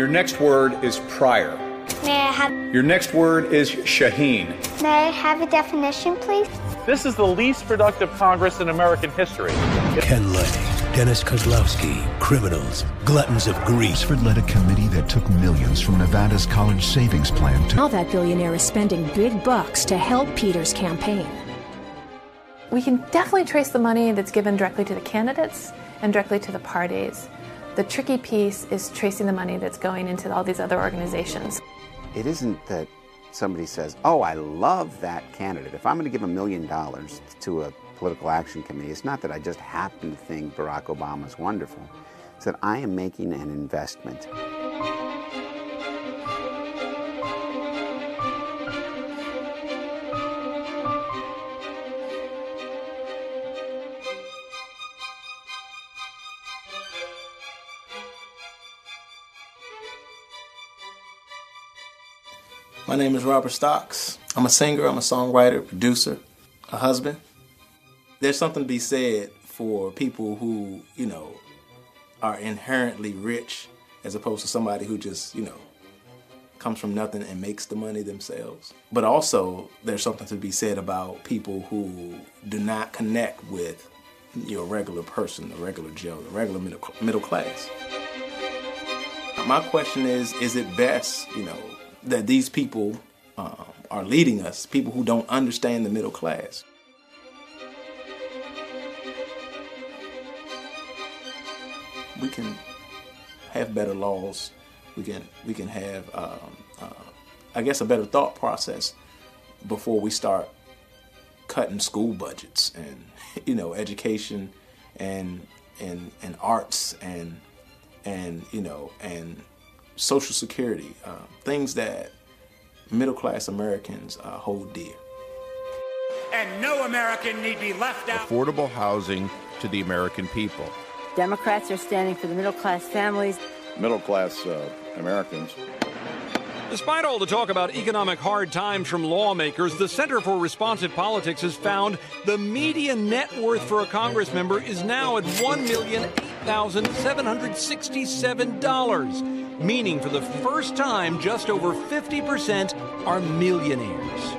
Your next word is prior. May I have... Your next word is Shaheen. May I have a definition, please? This is the least productive Congress in American history. Ken Lay, Dennis Kozlowski, criminals, gluttons of grease. Oxford led a committee that took millions from Nevada's college savings plan to... Now that billionaire is spending big bucks to help Peter's campaign. We can definitely trace the money that's given directly to the candidates and directly to the parties. The tricky piece is tracing the money that's going into all these other organizations. It isn't that somebody says, oh, I love that candidate. If I'm going to give $1 million to a political action committee, it's not that I just happen to think Barack Obama's wonderful. It's that I am making an investment. My name is Robert Stocks. I'm a singer, I'm a songwriter, producer, a husband. There's something to be said for people who, are inherently rich as opposed to somebody who just, comes from nothing and makes the money themselves. But also, there's something to be said about people who do not connect with your regular person, the regular Joe, the regular middle class. My question is it best, that these people are leading us, people who don't understand the middle class? We can have better laws. We can have, I guess, a better thought process before we start cutting school budgets and education and arts and Social Security, things that middle-class Americans hold dear. And no American need be left out. Affordable housing to the American people. Democrats are standing for the middle-class families. Middle-class Americans. Despite all the talk about economic hard times from lawmakers, the Center for Responsive Politics has found the median net worth for a Congress member is now at $1,008,767. Meaning for the first time, just over 50% are millionaires.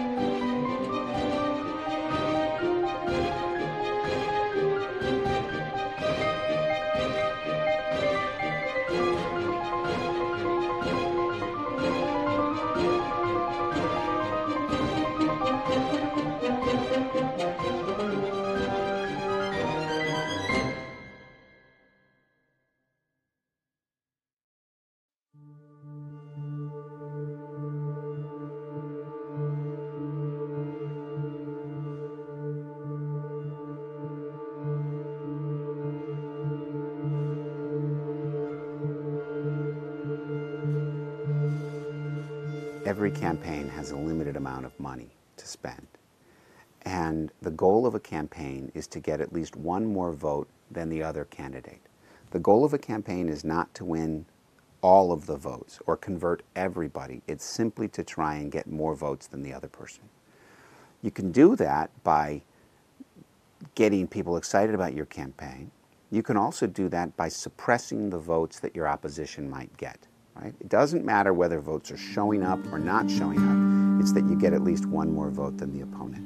Every campaign has a limited amount of money to spend. And the goal of a campaign is to get at least one more vote than the other candidate. The goal of a campaign is not to win all of the votes or convert everybody. It's simply to try and get more votes than the other person. You can do that by getting people excited about your campaign. You can also do that by suppressing the votes that your opposition might get. Right? It doesn't matter whether votes are showing up or not showing up. It's that you get at least one more vote than the opponent.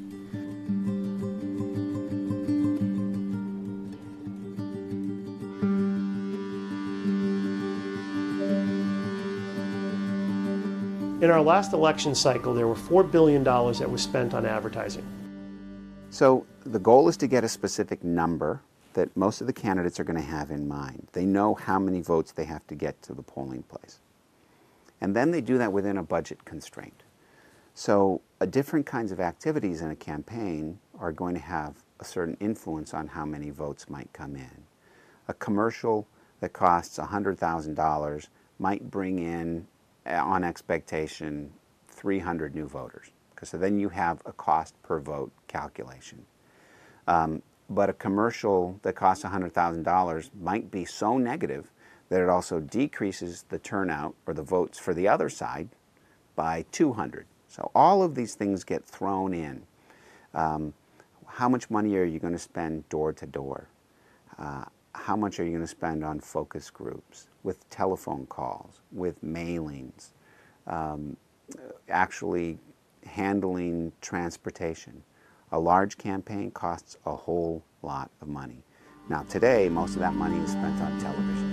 In our last election cycle, there were $4 billion that was spent on advertising. So the goal is to get a specific number that most of the candidates are going to have in mind. They know how many votes they have to get to the polling place. And then they do that within a budget constraint. So different kinds of activities in a campaign are going to have a certain influence on how many votes might come in. A commercial that costs $100,000 might bring in, on expectation, 300 new voters. So then you have a cost per vote calculation. But a commercial that costs $100,000 might be so negative that it also decreases the turnout or the votes for the other side by 200. So all of these things get thrown in. How much money are you going to spend door to door? how much are you going to spend on focus groups, with telephone calls, with mailings, actually handling transportation? A large campaign costs a whole lot of money. Now today, most of that money is spent on television.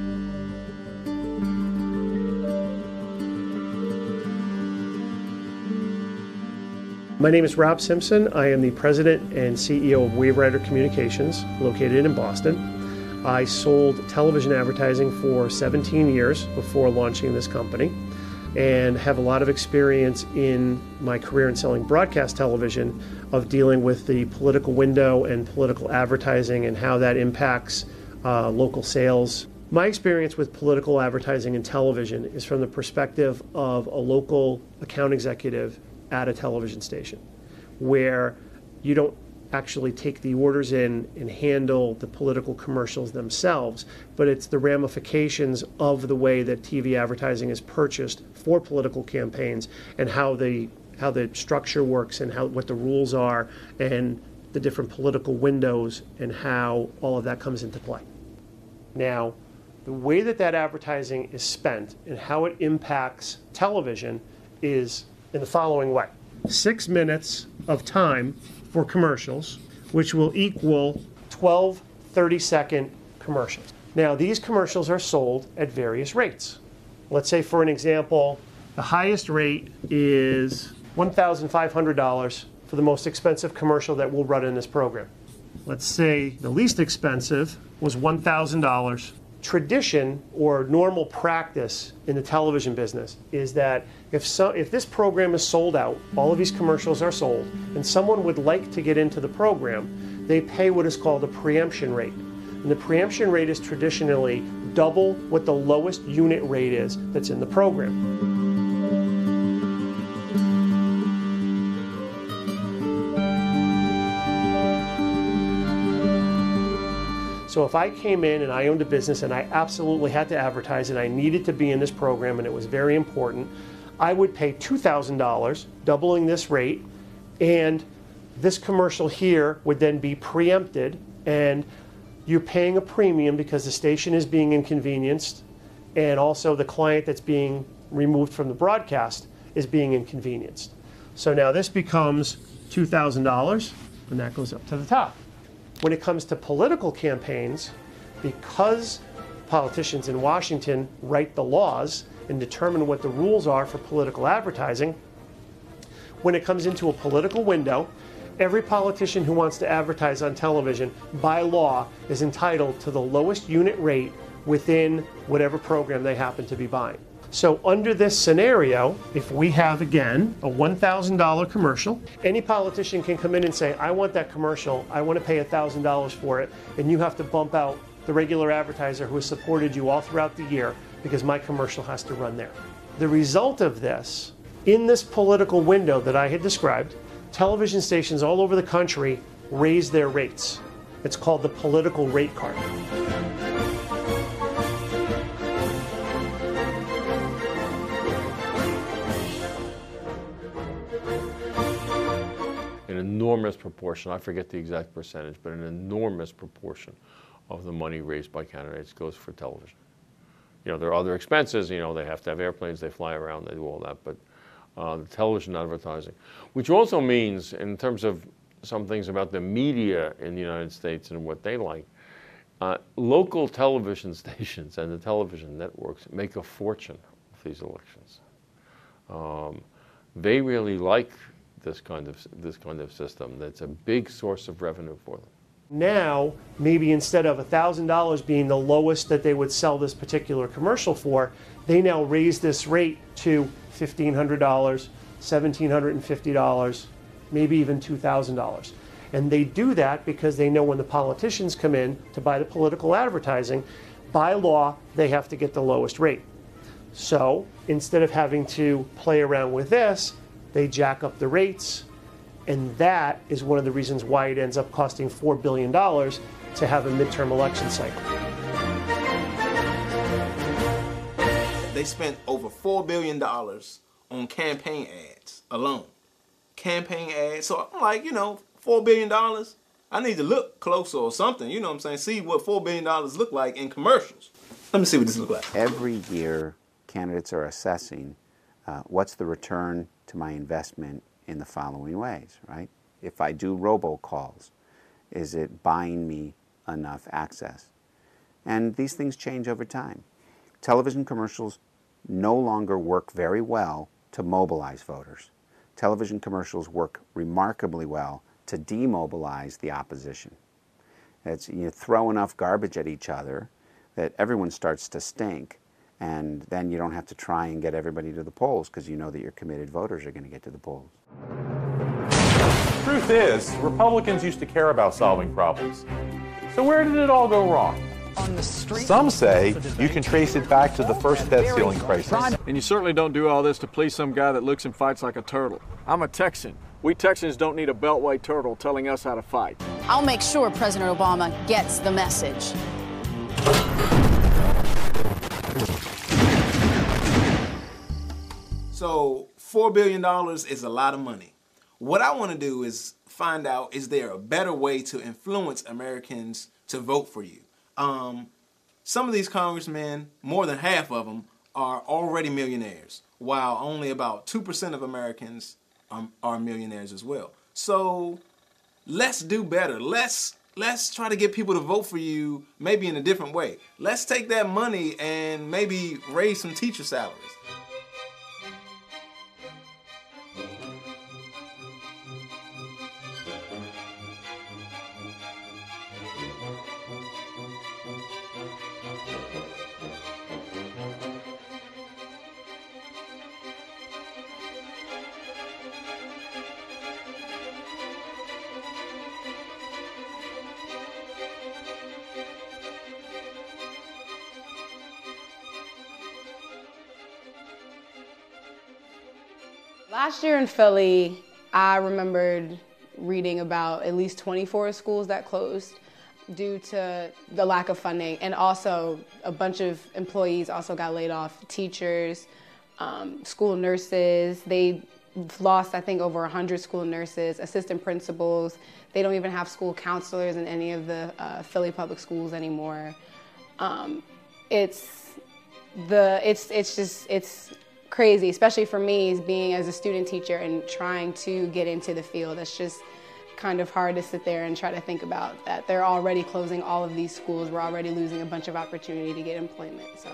My name is Rob Simpson. I am the president and CEO of Waverider Communications, located in Boston. I sold television advertising for 17 years before launching this company, and have a lot of experience in my career in selling broadcast television of dealing with the political window and political advertising and how that impacts local sales. My experience with political advertising and television is from the perspective of a local account executive at a television station, where you don't actually take the orders in and handle the political commercials themselves, but it's the ramifications of the way that TV advertising is purchased for political campaigns, and how the structure works, and what the rules are, and the different political windows, and how all of that comes into play. Now, the way that advertising is spent and how it impacts television is in the following way. 6 minutes of time for commercials, which will equal 12 30-second commercials. Now, these commercials are sold at various rates. Let's say, for an example, the highest rate is $1,500 for the most expensive commercial that we'll run in this program. Let's say the least expensive was $1,000. Tradition or normal practice in the television business is that if this program is sold out, all of these commercials are sold, and someone would like to get into the program, they pay what is called a preemption rate. And the preemption rate is traditionally double what the lowest unit rate is that's in the program. So if I came in and I owned a business and I absolutely had to advertise and I needed to be in this program and it was very important, I would pay $2,000, doubling this rate, and this commercial here would then be preempted, and you're paying a premium because the station is being inconvenienced, and also the client that's being removed from the broadcast is being inconvenienced. So now this becomes $2,000, and that goes up to the top. When it comes to political campaigns, because politicians in Washington write the laws and determine what the rules are for political advertising, when it comes into a political window, every politician who wants to advertise on television, by law, is entitled to the lowest unit rate within whatever program they happen to be buying. So under this scenario, if we have, again, a $1,000 commercial, any politician can come in and say, I want that commercial, I want to pay $1,000 for it, and you have to bump out the regular advertiser who has supported you all throughout the year because my commercial has to run there. The result of this, in this political window that I had described, television stations all over the country raise their rates. It's called the political rate card. An enormous proportion, I forget the exact percentage, but an enormous proportion of the money raised by candidates goes for television. You know, there are other expenses, you know, they have to have airplanes, they fly around, they do all that, but the television advertising, which also means, in terms of some things about the media in the United States and what they like, local television stations and the television networks make a fortune of these elections. They really like this kind of system. That's a big source of revenue for them. Now, maybe instead of $1,000 being the lowest that they would sell this particular commercial for, they now raise this rate to $1,500, $1,750, maybe even $2,000. And they do that because they know when the politicians come in to buy the political advertising, by law, they have to get the lowest rate. So instead of having to play around with this, they jack up the rates, and that is one of the reasons why it ends up costing $4 billion to have a midterm election cycle. They spent over $4 billion on campaign ads alone. Campaign ads. So I'm like, you know, $4 billion, I need to look closer or something, you know what I'm saying? See what $4 billion look like in commercials. Let me see what this looks like. Every year, candidates are assessing what's the return to my investment in the following ways, right? If I do robocalls, is it buying me enough access? And these things change over time. Television commercials no longer work very well to mobilize voters. Television commercials work remarkably well to demobilize the opposition. It's, you throw enough garbage at each other that everyone starts to stink, and then you don't have to try and get everybody to the polls because you know that your committed voters are going to get to the polls. The truth is, Republicans used to care about solving problems. So where did it all go wrong? On the street. Some say you can trace it back to the first debt ceiling crisis. And you certainly don't do all this to please some guy that looks and fights like a turtle. I'm a Texan. We Texans don't need a beltway turtle telling us how to fight. I'll make sure President Obama gets the message. So $4 billion is a lot of money. What I want to do is find out, is there a better way to influence Americans to vote for you? Some of these congressmen, more than half of them, are already millionaires, while only about 2% of Americans are millionaires as well. So let's do better. Let's try to get people to vote for you maybe in a different way. Let's take that money and maybe raise some teacher salaries. Last year in Philly, I remembered reading about at least 24 schools that closed due to the lack of funding, and also a bunch of employees also got laid off, teachers, school nurses. They lost, I think, over 100 school nurses, assistant principals. They don't even have school counselors in any of the Philly public schools anymore. It's crazy, especially for me being as a student teacher and trying to get into the field. It's just kind of hard to sit there and try to think about that. They're already closing all of these schools. We're already losing a bunch of opportunity to get employment. So.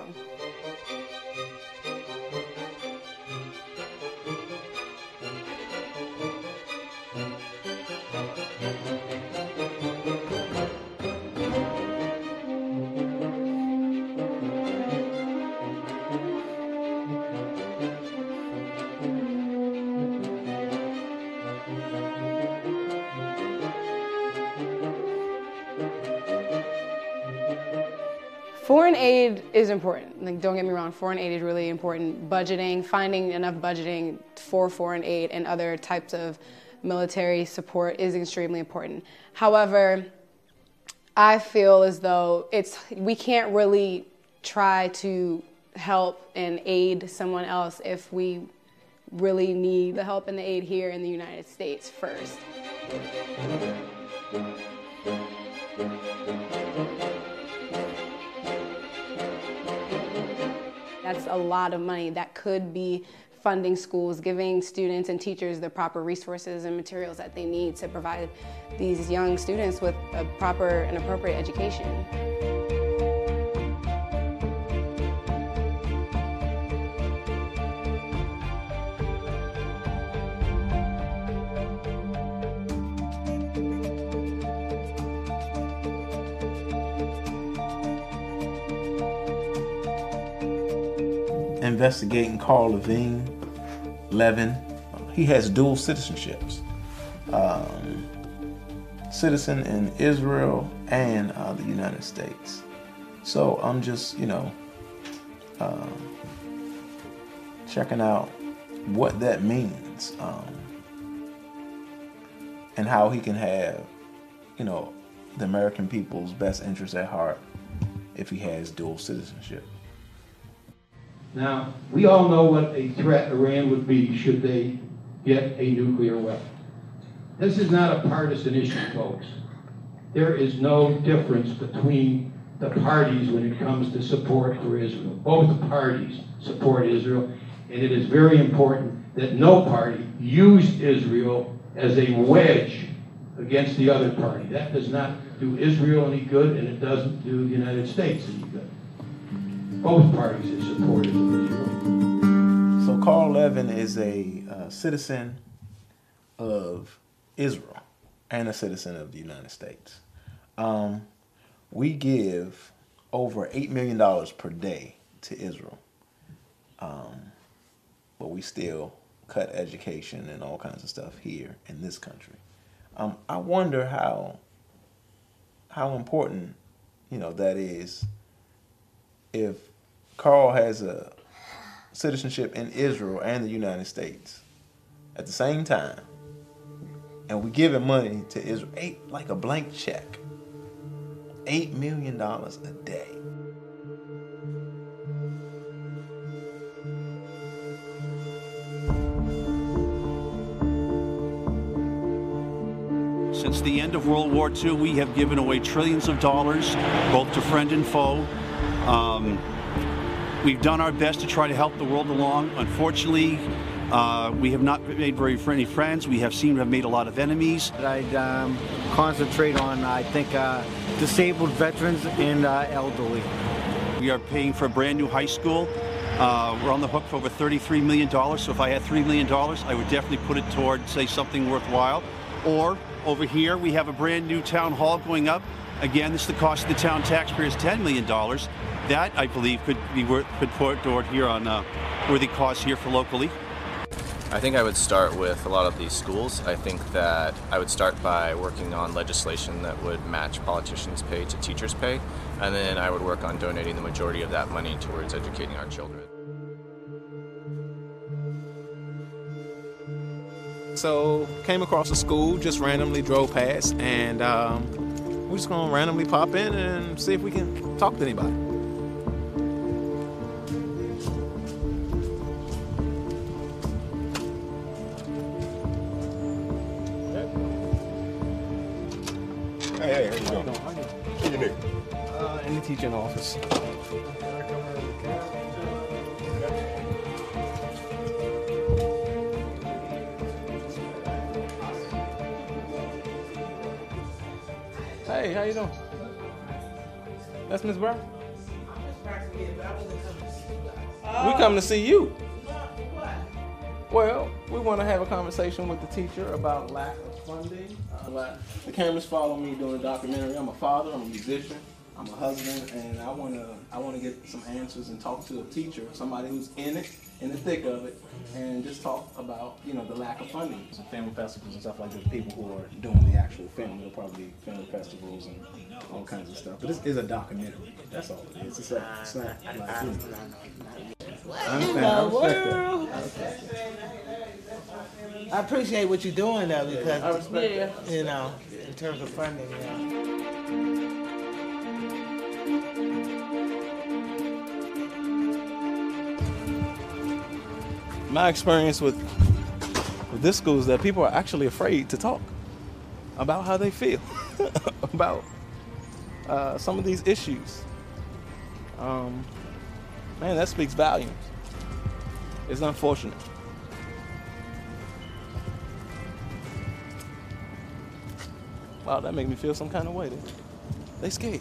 Foreign aid is important. Like, don't get me wrong, foreign aid is really important. Budgeting, finding enough budgeting for foreign aid and other types of military support is extremely important. However, I feel as though we can't really try to help and aid someone else if we really need the help and the aid here in the United States first. That's a lot of money that could be funding schools, giving students and teachers the proper resources and materials that they need to provide these young students with a proper and appropriate education. Investigating Carl Levin. He has dual citizenships. Citizen in Israel and the United States. So I'm just, checking out what that means and how he can have, the American people's best interests at heart if he has dual citizenship. Now, we all know what a threat Iran would be should they get a nuclear weapon. This is not a partisan issue, folks. there is no difference between the parties when it comes to support for Israel. Both parties support Israel, and it is very important that no party use Israel as a wedge against the other party. That does not do Israel any good, and it doesn't do the United States any good. Both parties are supporters of Israel. So Carl Levin is a citizen of Israel and a citizen of the United States. We give over $8 million per day to Israel, but we still cut education and all kinds of stuff here in this country. I wonder how important, that is, if Carl has a citizenship in Israel and the United States at the same time, and we give him money to Israel, like a blank check, $8 million a day. Since the end of World War II, we have given away trillions of dollars, both to friend and foe. We've done our best to try to help the world along. Unfortunately, we have not made very many friends. We seem to have made a lot of enemies. I'd concentrate on, I think, disabled veterans and elderly. We are paying for a brand new high school. We're on the hook for over $33 million. So if I had $3 million, I would definitely put it toward, say, something worthwhile. Or over here, we have a brand new town hall going up. Again, this is the cost of the town taxpayers, $10 million. That, I believe, could put toward here on worthy costs here for locally. I think I would start with a lot of these schools. I think that I would start by working on legislation that would match politicians' pay to teachers' pay, and then I would work on donating the majority of that money towards educating our children. So came across a school, just randomly drove past, and we're just gonna randomly pop in and see if we can talk to anybody. Hey, how you doing? What you do? In the teaching office. Hey, how you doing? That's Miss Brown? We come to see you. Well, we want to have a conversation with the teacher about lack of funding. The cameras follow me doing a documentary. I'm a father, I'm a musician, I'm a husband, and I want to get some answers and talk to a teacher, somebody who's in it, in the thick of it, and just talk about, the lack of funding. Some film festivals and stuff like that, people who are doing the actual film. There'll probably be film festivals and all kinds of stuff. But this is a documentary. That's all it is. It's not like, What in the world? I appreciate what you're doing though, because I respect that. In terms of funding. My experience with this school is that people are actually afraid to talk about how they feel about some of these issues. Man, that speaks volumes. It's unfortunate. Wow, that made me feel some kind of way. They scared.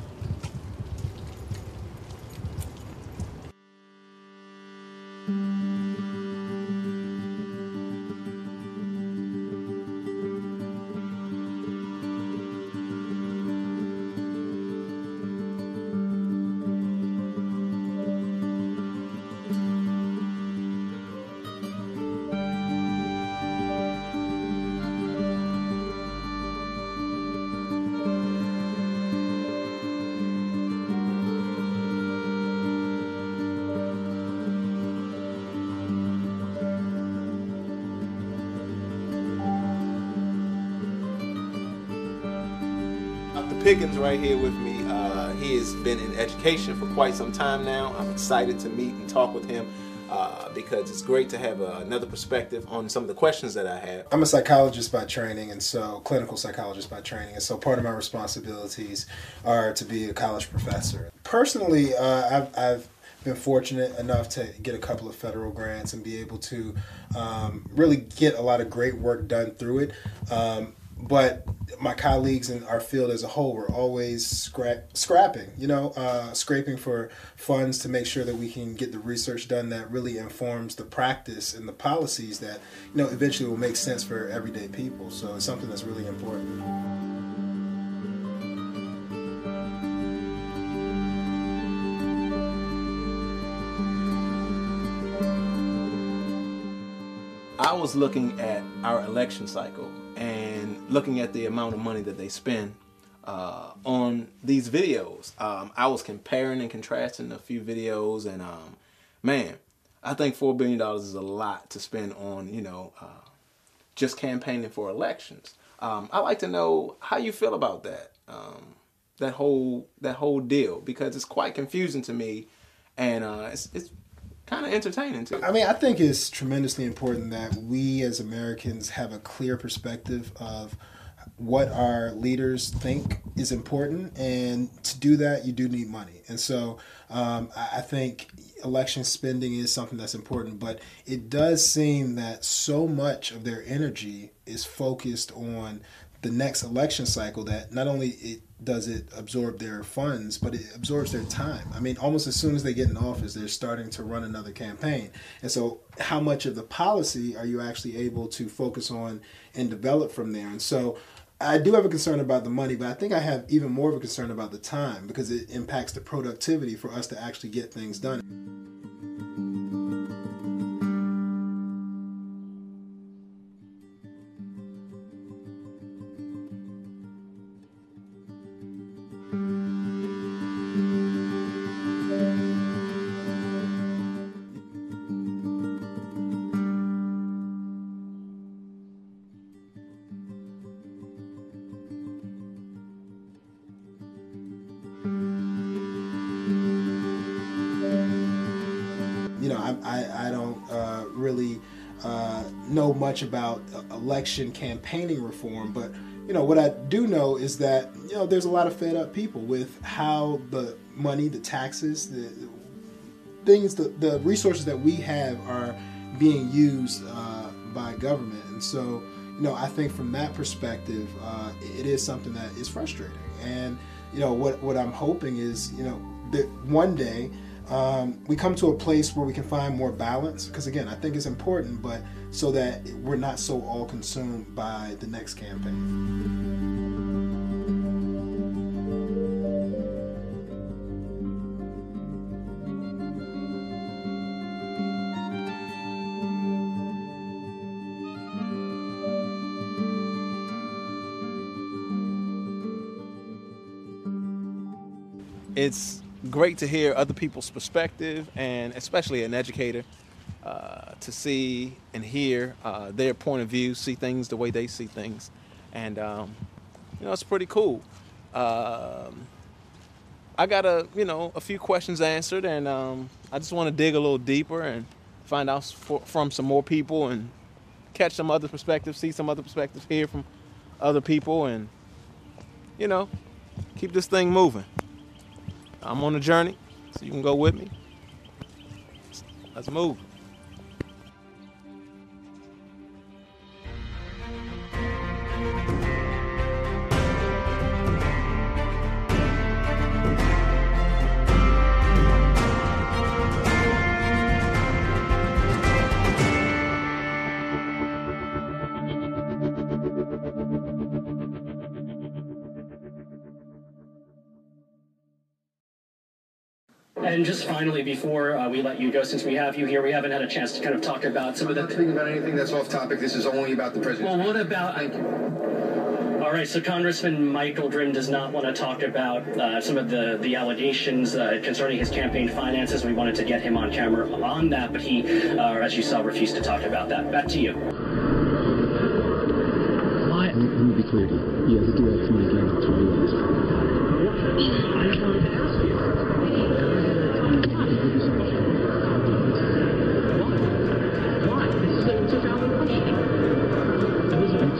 Pickens right here with me. He has been in education for quite some time now. I'm excited to meet and talk with him. because it's great to have another perspective on some of the questions that I have. I'm a psychologist by training, and so clinical psychologist by training, and so part of my responsibilities are to be a college professor. Personally, I've been fortunate enough to get a couple of federal grants and be able to really get a lot of great work done through it. But my colleagues in our field as a whole were always scrapping, scraping for funds to make sure that we can get the research done that really informs the practice and the policies that, eventually will make sense for everyday people. So it's something that's really important. I was looking at our election cycle and looking at the amount of money that they spend on these videos. I was comparing and contrasting a few videos, and man, I think $4 billion is a lot to spend on, just campaigning for elections. I'd like to know how you feel about that, that whole deal, because it's quite confusing to me, and it's kind of entertaining too. I mean, I think it's tremendously important that we as Americans have a clear perspective of what our leaders think is important, and to do that, you do need money. And so I think election spending is something that's important, but it does seem that so much of their energy is focused on the next election cycle that not only does it absorb their funds, but it absorbs their time. I mean, almost as soon as they get in office, they're starting to run another campaign. And so how much of the policy are you actually able to focus on and develop from there? And so I do have a concern about the money, but I think I have even more of a concern about the time, because it impacts the productivity for us to actually get things done. I don't really know much about election campaigning reform, but what I do know is that there's a lot of fed up people with how the money, the taxes, the things, the resources that we have are being used by government. And so I think from that perspective, it is something that is frustrating. And what I'm hoping is that one day we come to a place where we can find more balance, because again, I think it's important, but so that we're not so all consumed by the next campaign. It's great to hear other people's perspective, and especially an educator, to see and hear their point of view, see things the way they see things. And, it's pretty cool. I got a few questions answered, and I just want to dig a little deeper and find out from some more people and catch some other perspectives, see some other perspectives, hear from other people, and, keep this thing moving. I'm on a journey, so you can go with me. Let's move. And just finally, before we let you go, since we have you here, we haven't had a chance to kind of talk about some of the... I'm not speaking about anything that's off topic. This is only about the president. Well, what about... Thank you. All right, so Congressman Michael Drimm does not want to talk about some of the allegations concerning his campaign finances. We wanted to get him on camera on that, but he, as you saw, refused to talk about that. Back to you. Let me be clear to you. He has a direct money guarantee to you. I just wanted to ask you. What?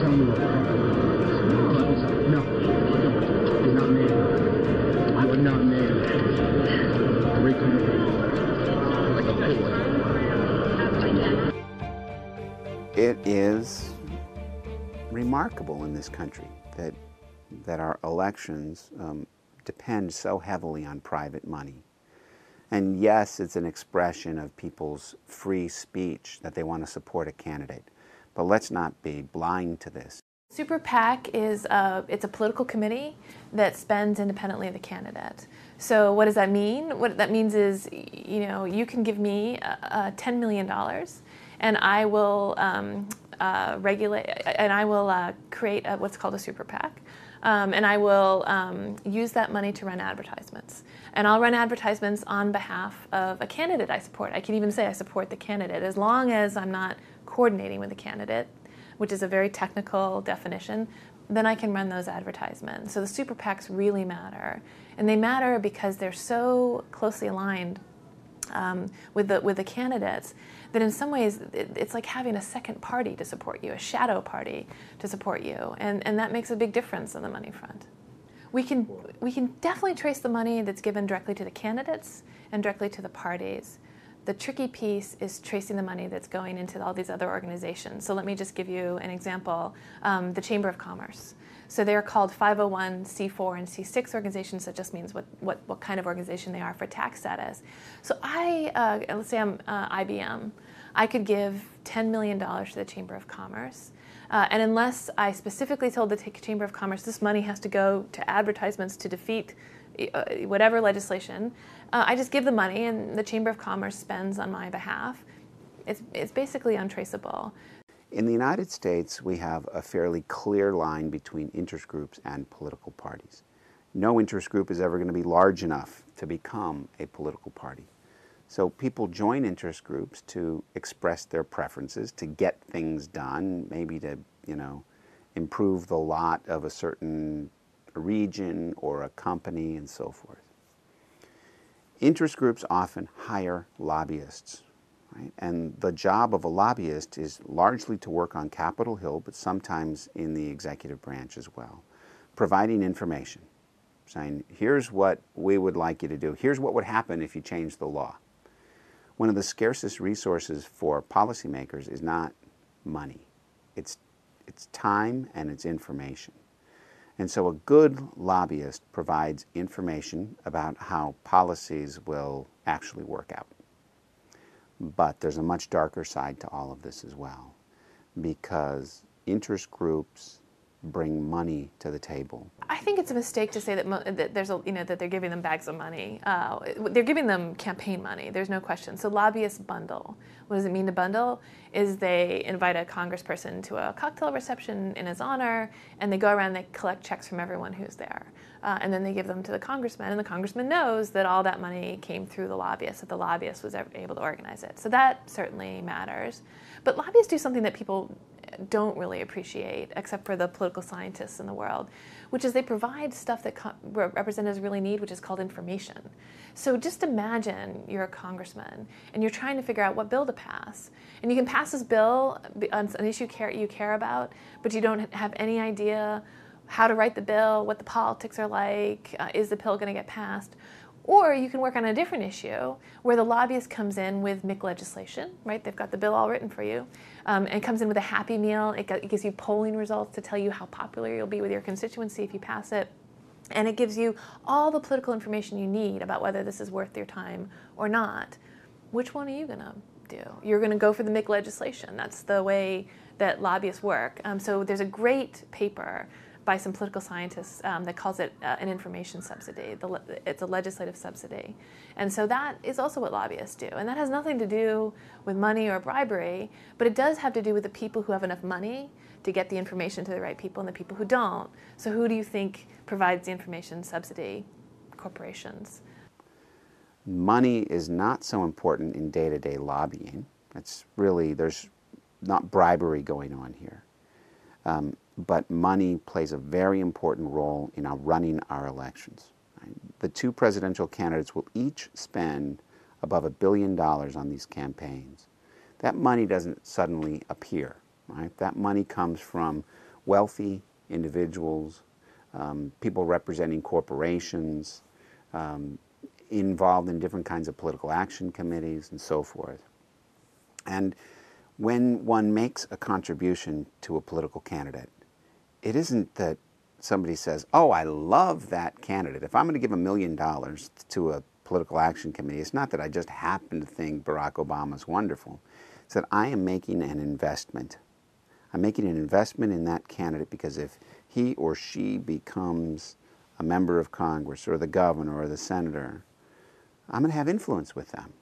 tell you what no, you're not made. You're not made. Great country. Like a boy. It is remarkable in this country that our elections depend so heavily on private money. And yes, it's an expression of people's free speech that they want to support a candidate. But let's not be blind to this. Super PAC is it's a political committee that spends independently of the candidate. So what does that mean? What that means is, you know, you can give me $10 million, and I will regulate, and I will create what's called a super PAC, and I will use that money to run advertisements. And I'll run advertisements on behalf of a candidate I support. I can even say I support the candidate as long as I'm not coordinating with the candidate, which is a very technical definition, then I can run those advertisements. So the super PACs really matter. And they matter because they're so closely aligned with the candidates that in some ways it's like having a second party to support you, a shadow party to support you. And that makes a big difference on the money front. We can definitely trace the money that's given directly to the candidates and directly to the parties. The tricky piece is tracing the money that's going into all these other organizations. So let me just give you an example. The Chamber of Commerce. So they're called 501c4 and c6 organizations. That just means what kind of organization they are for tax status. So let's say I'm IBM. I could give $10 million to the Chamber of Commerce. And unless I specifically told the Chamber of Commerce this money has to go to advertisements to defeat whatever legislation, I just give the money and the Chamber of Commerce spends on my behalf. It's basically untraceable. In the United States, we have a fairly clear line between interest groups and political parties. No interest group is ever going to be large enough to become a political party. So people join interest groups to express their preferences, to get things done, maybe to, you know, improve the lot of a certain region or a company and so forth. Interest groups often hire lobbyists, right? And the job of a lobbyist is largely to work on Capitol Hill, but sometimes in the executive branch as well, providing information, saying, here's what we would like you to do. Here's what would happen if you change the law. One of the scarcest resources for policymakers is not money. It's time and it's information. And so a good lobbyist provides information about how policies will actually work out. But there's a much darker side to all of this as well, because interest groups bring money to the table. I think it's a mistake to say that there's that they're giving them bags of money. They're giving them campaign money. There's no question. So lobbyists bundle. What does it mean to bundle? Is they invite a congressperson to a cocktail reception in his honor, and they go around and they collect checks from everyone who's there, and then they give them to the congressman, and the congressman knows that all that money came through the lobbyist, that the lobbyist was able to organize it. So that certainly matters. But lobbyists do something that people don't really appreciate, except for the political scientists in the world, which is they provide stuff that representatives really need, which is called information. So just imagine you're a congressman and you're trying to figure out what bill to pass. And you can pass this bill on an issue you care about, but you don't have any idea how to write the bill, what the politics are like, is the bill going to get passed? Or you can work on a different issue where the lobbyist comes in with MIC legislation, right? They've got the bill all written for you, and comes in with a Happy Meal. It gives you polling results to tell you how popular you'll be with your constituency if you pass it. And it gives you all the political information you need about whether this is worth your time or not. Which one are you going to do? You're going to go for the MIC legislation. That's the way that lobbyists work. So there's a great paper by some political scientists that calls it an information subsidy. It's a legislative subsidy. And so that is also what lobbyists do. And that has nothing to do with money or bribery, but it does have to do with the people who have enough money to get the information to the right people and the people who don't. So who do you think provides the information subsidy? Corporations. Money is not so important in day-to-day lobbying. It's really, there's not bribery going on here. But money plays a very important role in running our elections. Right? The two presidential candidates will each spend above $1 billion on these campaigns. That money doesn't suddenly appear. Right? That money comes from wealthy individuals, people representing corporations, involved in different kinds of political action committees and so forth. And when one makes a contribution to a political candidate, it isn't that somebody says, oh, I love that candidate. If I'm going to give $1 million to a political action committee, it's not that I just happen to think Barack Obama's wonderful. It's that I am making an investment. I'm making an investment in that candidate because if he or she becomes a member of Congress or the governor or the senator, I'm going to have influence with them.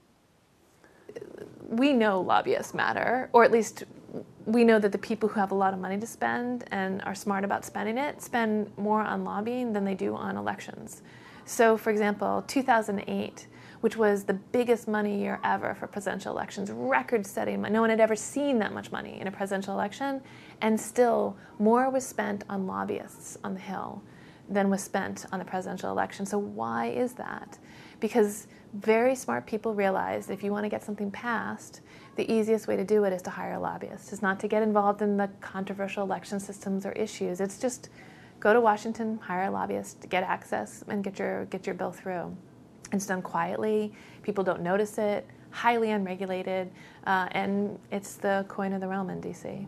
We know lobbyists matter, or at least we know that the people who have a lot of money to spend and are smart about spending it spend more on lobbying than they do on elections. So, for example, 2008, which was the biggest money year ever for presidential elections, record-setting money. No one had ever seen that much money in a presidential election, and still more was spent on lobbyists on the Hill than was spent on the presidential election. So why is that? Because very smart people realize if you want to get something passed, the easiest way to do it is to hire a lobbyist. It's not to get involved in the controversial election systems or issues. It's just go to Washington, hire a lobbyist, get access, and get your bill through. It's done quietly. People don't notice it. Highly unregulated, and it's the coin of the realm in D.C.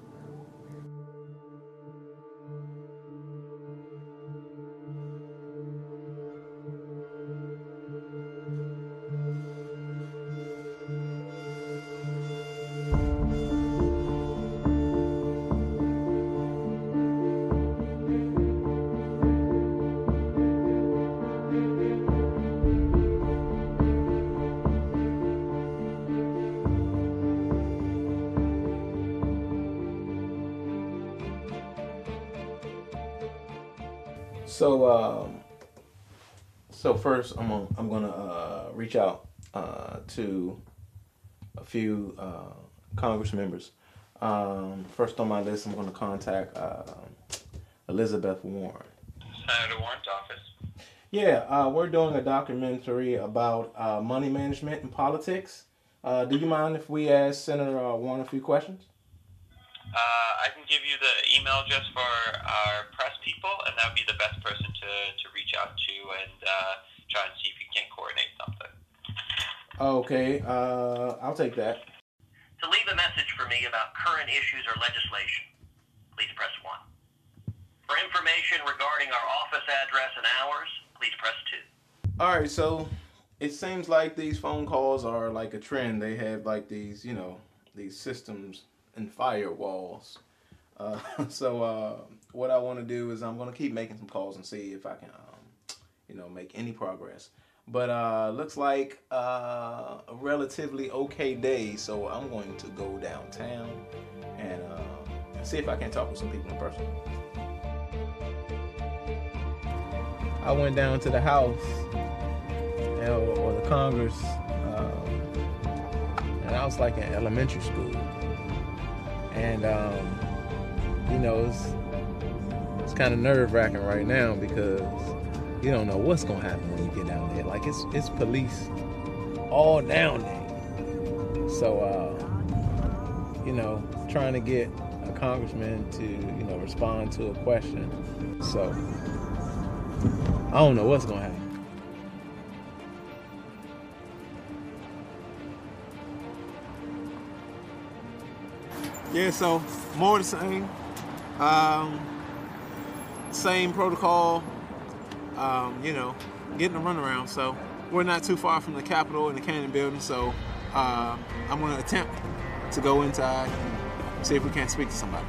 So first, I'm gonna reach out to a few Congress members. First on my list, I'm gonna contact Elizabeth Warren. Senator Warren's office. Yeah, we're doing a documentary about money management and politics. Do you mind if we ask Senator Warren a few questions? I can give you the email address for our press people, and that would be the best person to reach out to and try and see if you can coordinate something. Okay, I'll take that. To leave a message for me about current issues or legislation, please press 1. For information regarding our office address and hours, please press 2. All right, so it seems like these phone calls are like a trend. They have like these, these systems and firewalls. So what I want to do is I'm going to keep making some calls and see if I can, make any progress. But looks like a relatively okay day, so I'm going to go downtown and see if I can talk with some people in person. I went down to the House or the Congress, and I was like in elementary school. And, it's kind of nerve-wracking right now because you don't know what's going to happen when you get down there. Like, it's police all down there. So, trying to get a congressman to, respond to a question. So, I don't know what's going to happen. Yeah, so more the same. Same protocol, getting a runaround. So we're not too far from the Capitol and the Kennedy building, so I'm going to attempt to go inside and see if we can't speak to somebody.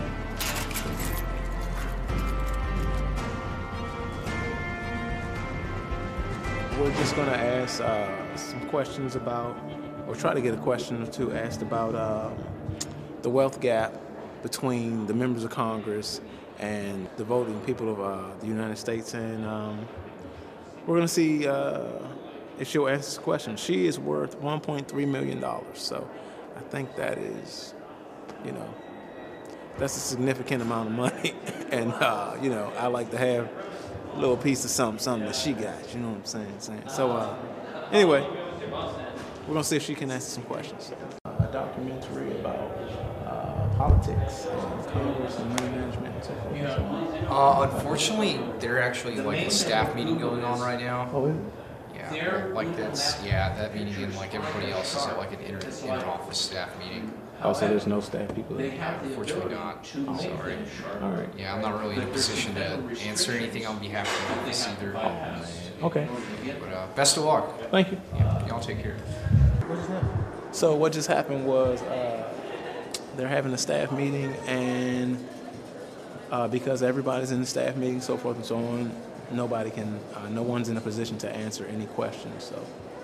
We're just going to ask some questions about, or try to get a question or two asked about the wealth gap between the members of Congress and the voting people of the United States. And we're going to see if she'll answer this question. She is worth $1.3 million. So I think that is, that's a significant amount of money. And, I like to have a little piece of something that she got. You know what I'm saying? So anyway, we're going to see if she can answer some questions. A documentary about politics, Congress, and money management, and so forth. Unfortunately, they're actually like a staff meeting going on right now. Oh, is it? Yeah, like that meeting, and like everybody else is at like an inter-office staff meeting. Oh, so there's no staff people there? Unfortunately not. Sorry. All right. Yeah, I'm not really in a position to answer anything on behalf of this either. Okay. But best of luck. Thank you. Yeah, y'all take care. So what just happened was they're having a staff meeting, and because everybody's in the staff meeting, so forth and so on, no one's in a position to answer any questions. So,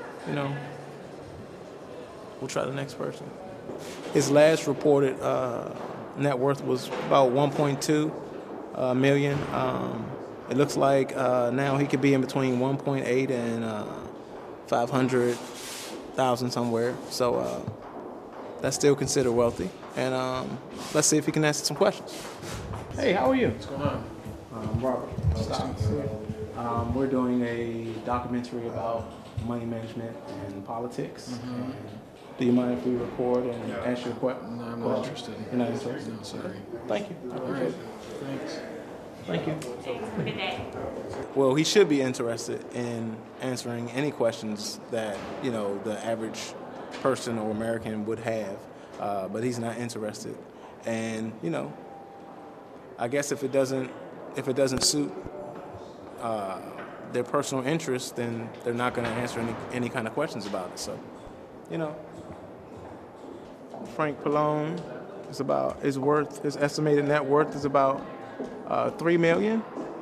we'll try the next person. His last reported net worth was about 1.2 million. It looks like now he could be in between 1.8 and 500,000 somewhere. So that's still considered wealthy. And let's see if he can answer some questions. Hey, how are you? What's going on? Robert Stocks. We're doing a documentary about money management and politics. And do you mind if we record and ask you a question? No, I'm not interested. You're not interested? No, sorry. Thank you. I appreciate it. Thanks. Thank you. Thanks. Have a good day. Well, he should be interested in answering any questions that, the average person or American would have, but he's not interested. And, I guess if it doesn't suit their personal interests, then they're not going to answer any kind of questions about it. So, Frank Pallone his estimated net worth is about $3 million.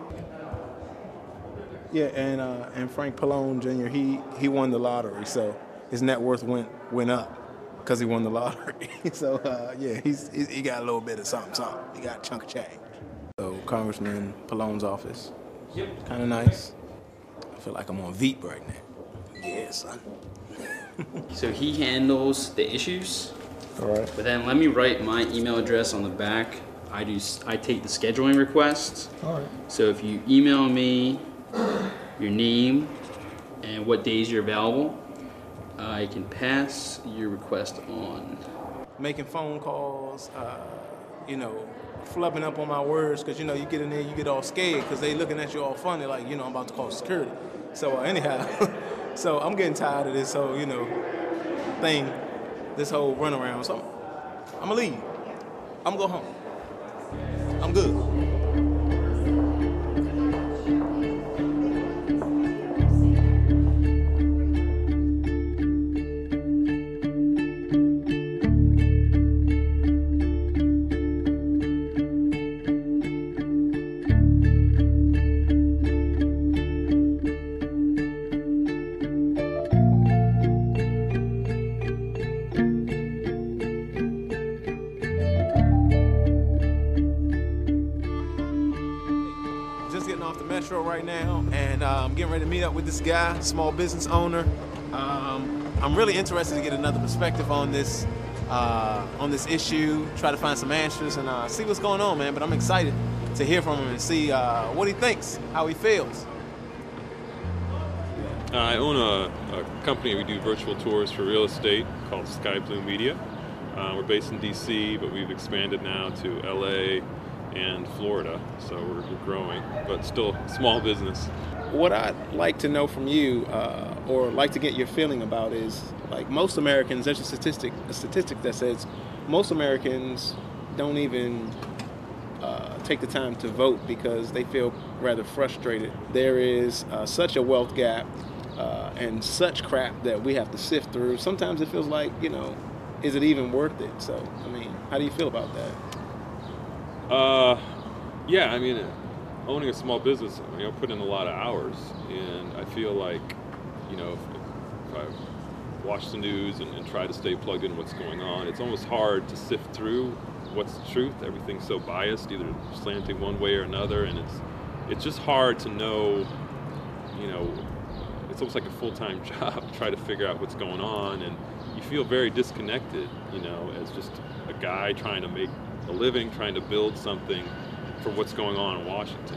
Yeah, and Frank Pallone Jr. he won the lottery, so his net worth went up because he won the lottery. So he got a little bit of something. He got a chunk of change. So Congressman Pallone's office. Yep. Kind of nice. I feel like I'm on Veep right now. Yeah, son. So he handles the issues. All right. But then let me write my email address on the back. I take the scheduling requests. All right. So if you email me your name and what days you're available, I can pass your request on. Making phone calls, flubbing up on my words, because, you get in there, you get all scared, because they looking at you all funny, like, I'm about to call security. So anyhow, so I'm getting tired of this whole, thing, this whole runaround. So I'm going to leave. I'm going to go home. I'm good. Right now, and I'm getting ready to meet up with this guy, small business owner. I'm really interested to get another perspective on this issue, try to find some answers, and see what's going on, man. But I'm excited to hear from him and see what he thinks, how he feels. I own a company. We do virtual tours for real estate called Sky Blue Media. We're based in D.C., but we've expanded now to L.A. and Florida, so we're growing, but still small business. What I'd like to know from you, or like to get your feeling about, is like most Americans, there's a statistic that says most Americans don't even take the time to vote because they feel rather frustrated. There is such a wealth gap and such crap that we have to sift through. Sometimes it feels like, is it even worth it? So, how do you feel about that? Owning a small business, I put in a lot of hours, and I feel like, if I watch the news and try to stay plugged in what's going on, it's almost hard to sift through what's the truth. Everything's so biased, either slanting one way or another, and it's just hard to know, it's almost like a full-time job to try to figure out what's going on, and you feel very disconnected, as just a guy trying to make a living, trying to build something for what's going on in Washington.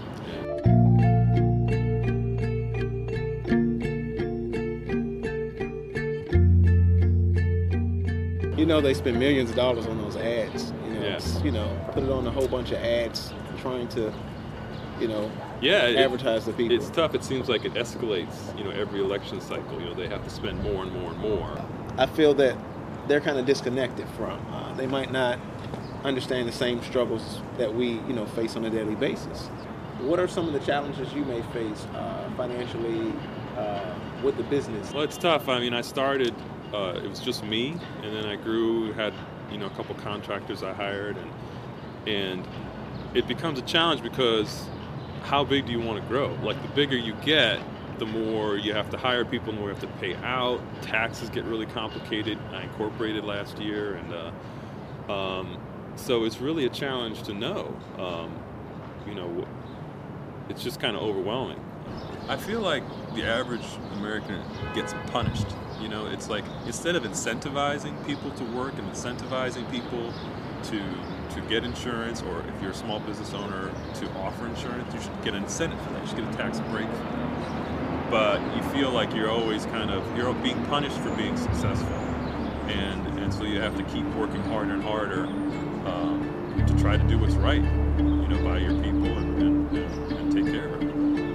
They spend millions of dollars on those ads, Yeah. just, put it on a whole bunch of ads trying to, advertise to people. It's tough. It seems like it escalates, every election cycle. They have to spend more and more and more. I feel that they're kind of disconnected from. They might not understand the same struggles that we, face on a daily basis. What are some of the challenges you may face financially with the business? Well, it's tough. I started, it was just me, and then I grew, had, a couple contractors I hired, and it becomes a challenge because how big do you want to grow? Like, the bigger you get, the more you have to hire people, the more you have to pay out. Taxes get really complicated. I incorporated last year, and so it's really a challenge to know. It's just kind of overwhelming. I feel like the average American gets punished. It's like, instead of incentivizing people to work and incentivizing people to get insurance, or if you're a small business owner to offer insurance, you should get an incentive for that. You should get a tax break for that. But you feel like you're always you're being punished for being successful. And so you have to keep working harder and harder to try to do what's right, by your people and take care of it.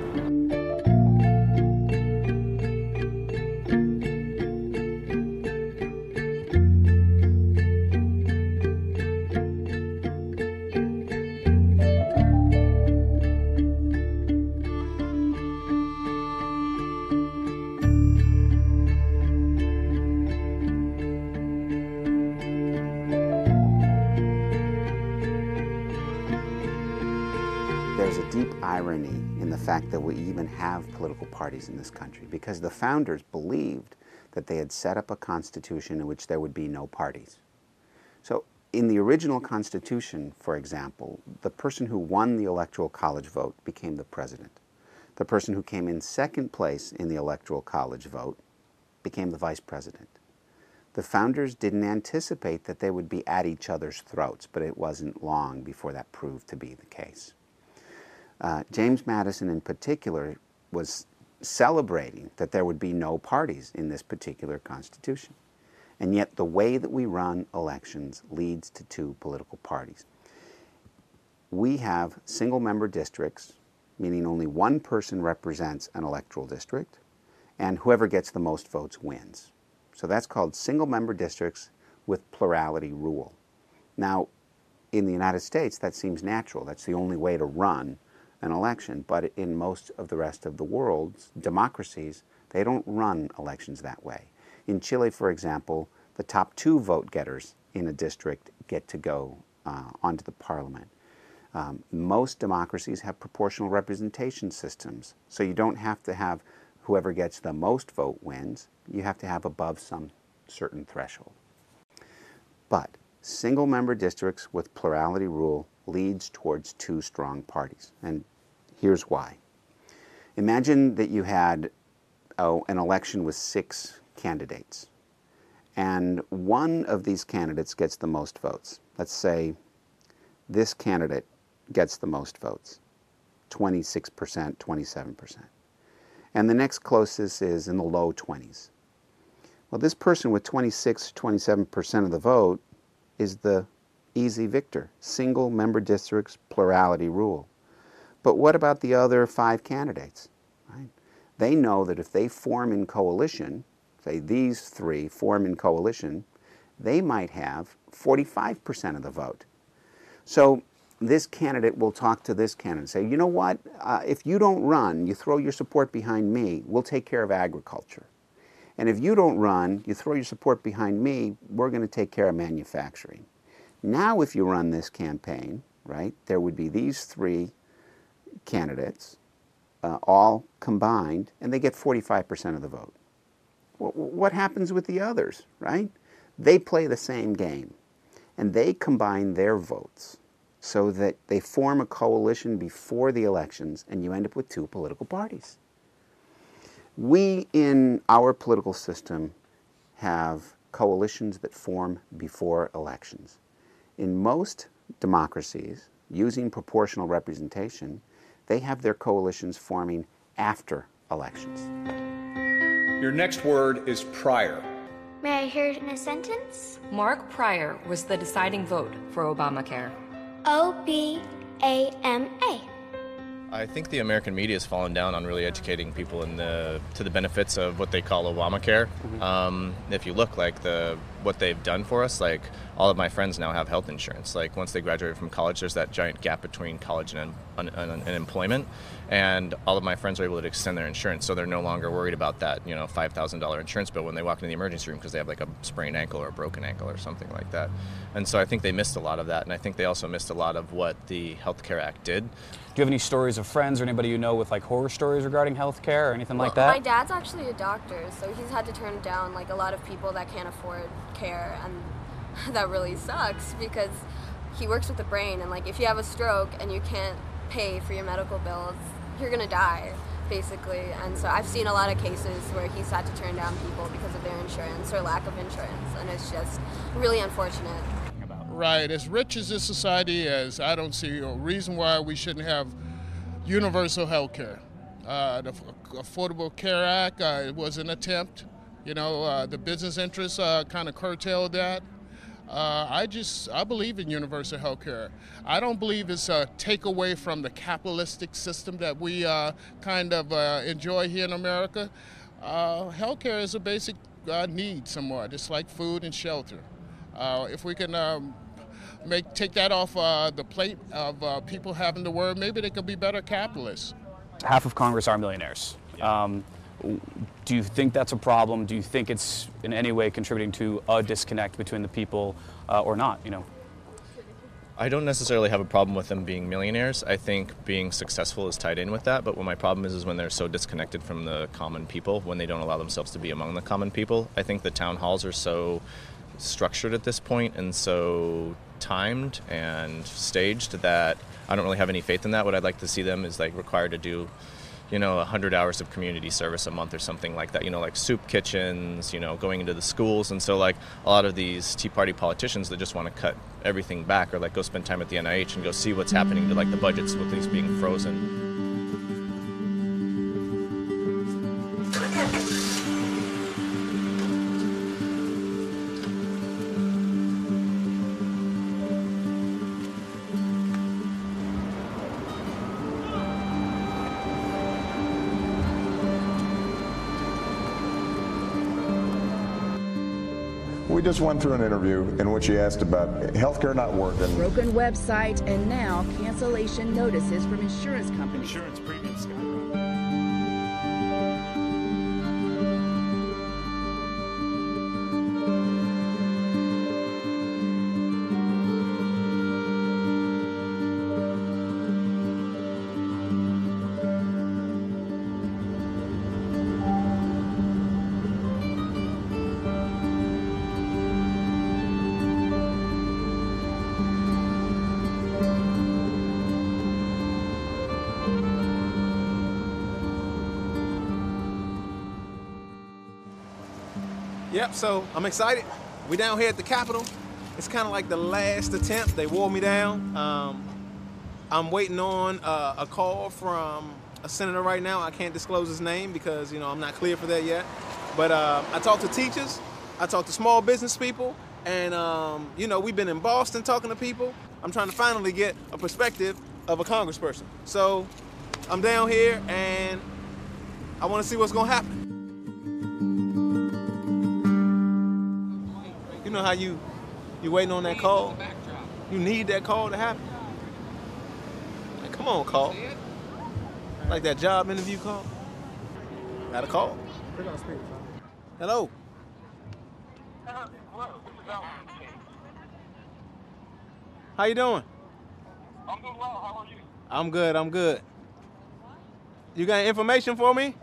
There's a deep irony in the fact that we even have political parties in this country, because the founders believed that they had set up a constitution in which there would be no parties. So in the original Constitution, for example, the person who won the Electoral College vote became the president. The person who came in second place in the Electoral College vote became the vice president. The founders didn't anticipate that they would be at each other's throats, but it wasn't long before that proved to be the case. James Madison in particular was celebrating that there would be no parties in this particular constitution. And yet the way that we run elections leads to two political parties. We have single-member districts, meaning only one person represents an electoral district, and whoever gets the most votes wins. So that's called single-member districts with plurality rule. Now, in the United States, that seems natural. That's the only way to run an election, but in most of the rest of the world's democracies, they don't run elections that way. In Chile, for example, the top two vote getters in a district get to go onto the parliament. Most democracies have proportional representation systems, so you don't have to have whoever gets the most vote wins. You have to have above some certain threshold. But single-member districts with plurality rule leads towards two strong parties, and here's why. Imagine that you had an election with 6 candidates, and one of these candidates gets the most votes. Let's say this candidate gets the most votes, 26%, 27%. And the next closest is in the low 20s. Well, this person with 26, 27% of the vote is the easy victor. Single-member districts, plurality rule. But what about the other 5 candidates? Right? They know that if they form in coalition, say these 3 form in coalition, they might have 45% of the vote. So this candidate will talk to this candidate and say, you know what, if you don't run, you throw your support behind me, we'll take care of agriculture. And if you don't run, you throw your support behind me, we're going to take care of manufacturing. Now if you run this campaign, right, there would be these 3 candidates, all combined, and they get 45% of the vote. What happens with the others, right? They play the same game, and they combine their votes so that they form a coalition before the elections, and you end up with 2 political parties. We, in our political system, have coalitions that form before elections. In most democracies, using proportional representation, they have their coalitions forming after elections. Your next word is prior. May I hear it in a sentence? Mark Pryor was the deciding vote for Obamacare. O-B-A-M-A. I think the American media has fallen down on really educating people to the benefits of what they call Obamacare. If you look like what they've done for us, like all of my friends now have health insurance. Like once they graduate from college, there's that giant gap between college and employment, and all of my friends are able to extend their insurance, so they're no longer worried about that $5,000 insurance bill when they walk into the emergency room because they have like a sprained ankle or a broken ankle or something like that. And so I think they missed a lot of that, and I think they also missed a lot of what the Health Care Act did. Do you have any stories of friends or anybody you know with like horror stories regarding healthcare or anything like that? My dad's actually a doctor, so he's had to turn down like a lot of people that can't afford care, and that really sucks because he works with the brain, and like if you have a stroke and you can't pay for your medical bills, you're gonna die basically. And so I've seen a lot of cases where he's had to turn down people because of their insurance or lack of insurance, and it's just really unfortunate. Right. As rich as this society is, I don't see a reason why we shouldn't have universal health care. The Affordable Care Act was an attempt. The business interests kind of curtailed that. I believe in universal health care. I don't believe it's a takeaway from the capitalistic system that we kind of enjoy here in America. Health care is a basic need somewhat. It's like food and shelter. If we can take that off the plate of people having to worry, maybe they could be better capitalists. Half of Congress are millionaires. Do you think that's a problem? Do you think it's in any way contributing to a disconnect between the people or not? I don't necessarily have a problem with them being millionaires. I think being successful is tied in with that, but what my problem is when they're so disconnected from the common people, when they don't allow themselves to be among the common people. I think the town halls are so structured at this point and so timed and staged that I don't really have any faith in that. What I'd like to see them is like required to do 100 hours of community service a month or something like that, like soup kitchens, going into the schools. And so like a lot of these Tea Party politicians that just want to cut everything back or like go spend time at the NIH and go see what's happening to like the budgets with these being frozen. We just went through an interview in which he asked about healthcare not working. Broken website and now cancellation notices from insurance companies. Insurance premiums skyrocketed. Yep, so I'm excited. We down here at the Capitol. It's kind of like the last attempt. They wore me down. I'm waiting on a call from a senator right now. I can't disclose his name because, I'm not clear for that yet. But I talked to teachers. I talked to small business people. And, we've been in Boston talking to people. I'm trying to finally get a perspective of a congressperson. So I'm down here and I want to see what's going to happen. You know how you waiting on that call? You need that call to happen. Like, come on, call. Like that job interview call. Got a call. Hello. How you doing? I'm doing well. How are you? I'm good. You got information for me?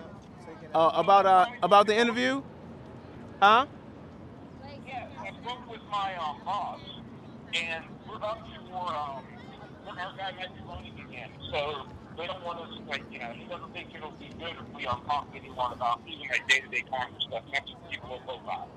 About the interview? Huh? I spoke with my boss, and we're up for our guy might be running again. So they don't want us, he doesn't think it'll be good if we talk to anyone about even day-to-day Congress stuff. Not just people will go by.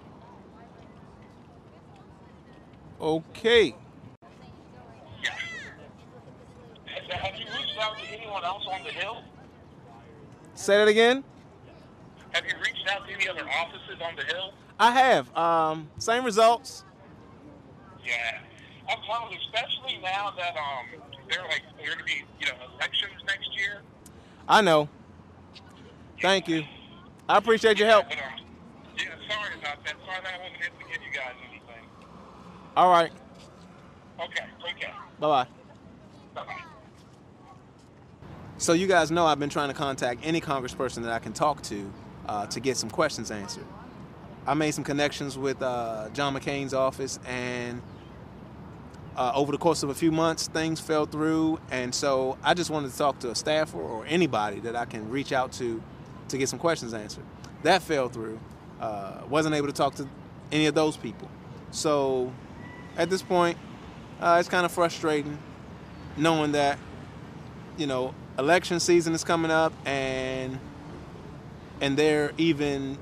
Okay. Yeah. Have you reached out to anyone else on the Hill? Say that again? Have you reached out to any other offices on the Hill? I have. Same results. Yeah. I'm telling you, especially now that they're going to be, elections next year. I know. Thank you. I appreciate your help. But, sorry about that. Sorry that I wasn't able to give you guys anything. All right. Okay, take care. Bye-bye. Bye-bye. So you guys know I've been trying to contact any congressperson that I can talk to get some questions answered. I made some connections with John McCain's office, and over the course of a few months, things fell through, and so I just wanted to talk to a staffer or anybody that I can reach out to get some questions answered. That fell through. Wasn't able to talk to any of those people. So at this point, it's kind of frustrating knowing that, election season is coming up, and they're even,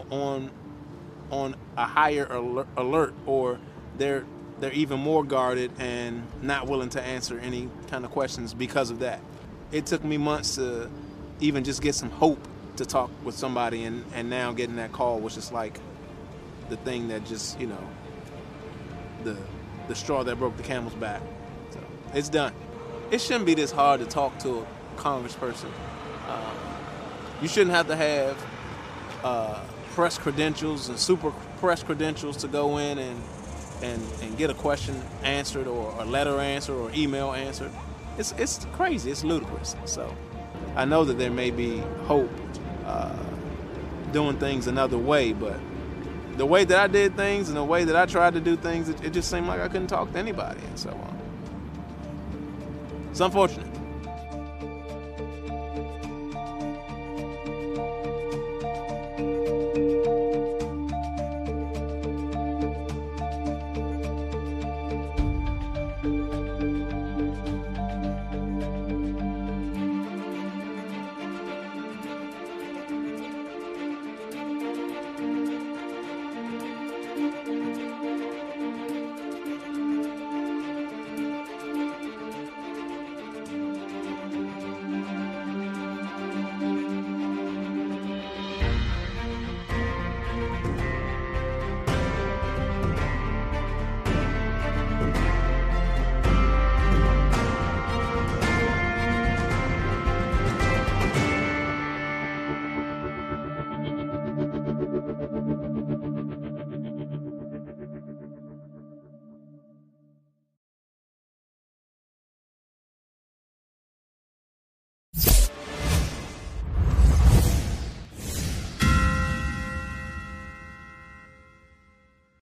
on a higher alert, or they're even more guarded and not willing to answer any kind of questions because of that. It took me months to even just get some hope to talk with somebody, and now getting that call was just like the thing that just, the straw that broke the camel's back. So it's done. It shouldn't be this hard to talk to a congressperson. You shouldn't have to have press credentials and super press credentials to go in and get a question answered, or a letter answered, or email answered. It's crazy. It's ludicrous. So I know that there may be hope doing things another way, but the way that I did things and the way that I tried to do things, it just seemed like I couldn't talk to anybody, and so on. It's unfortunate.